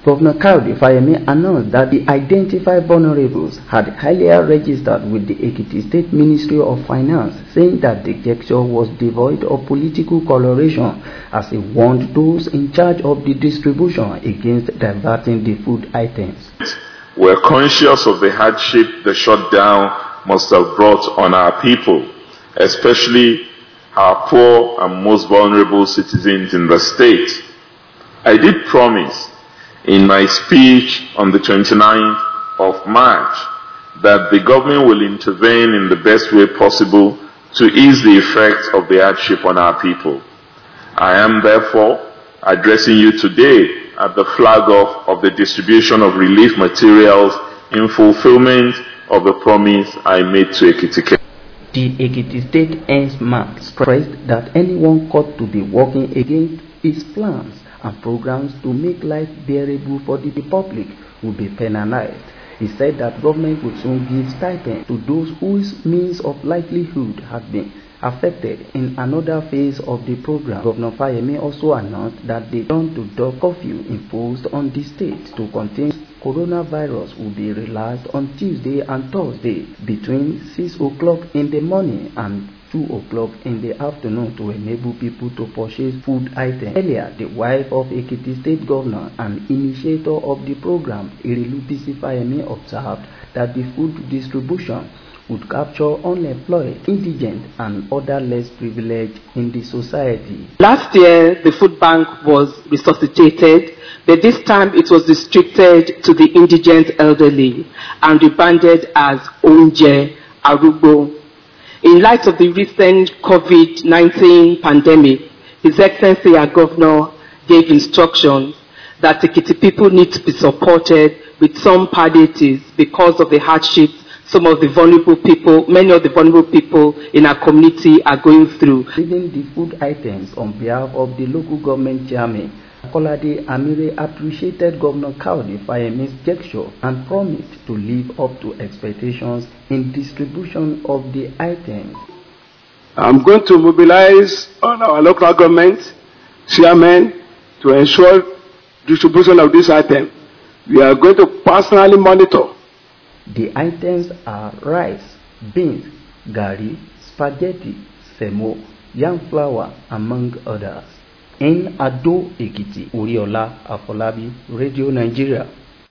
Governor Kayode Fayemi announced that the identified vulnerables had earlier registered with the Ekiti State Ministry of Finance, saying that the gesture was devoid of political coloration, as he warned those in charge of the distribution against diverting the food items. We're conscious of the hardship the shutdown must have brought on our people, especially our poor and most vulnerable citizens in the state. I did promise in my speech on the 29th of March that the government will intervene in the best way possible to ease the effects of the hardship on our people. I am therefore addressing you today at the flag off of the distribution of relief materials in fulfillment of the promise I made to Ekiti. The Ekiti State ENSMAC stressed that anyone caught to be working against its plans and programs to make life bearable for the public will be penalized. He said that government would soon give stipend to those whose means of livelihood have been affected in another phase of the program. Governor Fayemi also announced that the dawn-to-door curfew imposed on the state to contain coronavirus will be relaxed on Tuesday and Thursday between 6 o'clock in the morning and 2 o'clock in the afternoon to enable people to purchase food items. Earlier, the wife of Ekiti State Governor and initiator of the program, Erelu Bisi Fayemi, observed that the food distribution would capture unemployed, indigent, and other less privileged in the society. Last year, the food bank was resuscitated, but this time it was restricted to the indigent elderly and rebranded as Onje Arugbo. In light of the recent COVID-19 pandemic, His Excellency our Governor gave instructions that Ekiti people need to be supported with some palliatives because of the hardships many of the vulnerable people in our community are going through. Receiving the food items on behalf of the local government chairman, Kolade Amire appreciated Governor Kayode Fayemi's gesture and promised to live up to expectations in distribution of the items. I'm going to mobilize all our local government chairmen to ensure distribution of this item. We are going to personally monitor. The items are rice, beans, gari, spaghetti, semo, yam flour, among others. In Ado Ekiti, Oriola Afolabi, Radio Nigeria.